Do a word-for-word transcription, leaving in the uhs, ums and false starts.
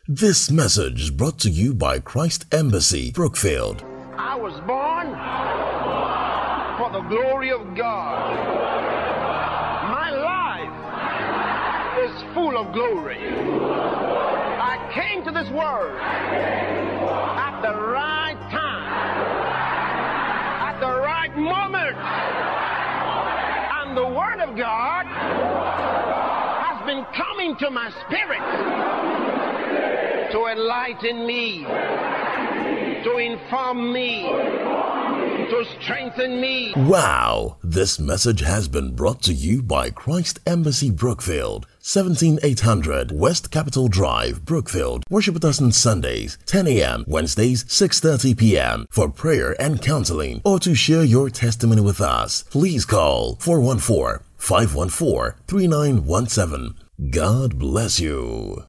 This message is brought to you by Christ Embassy, Brookfield. I was born for the glory of God. My life is full of glory. I came to this world at the right time, at the right moment. And the Word of God has been coming to my spirit to enlighten me, to inform me, to strengthen me. Wow! This message has been brought to you by Christ Embassy, Brookfield, seventeen eight hundred West Capitol Drive, Brookfield. Worship with us on Sundays, ten a m, Wednesdays, six thirty p m for prayer and counseling, or to share your testimony with us. Please call four one four, five one four, three nine one seven. God bless you.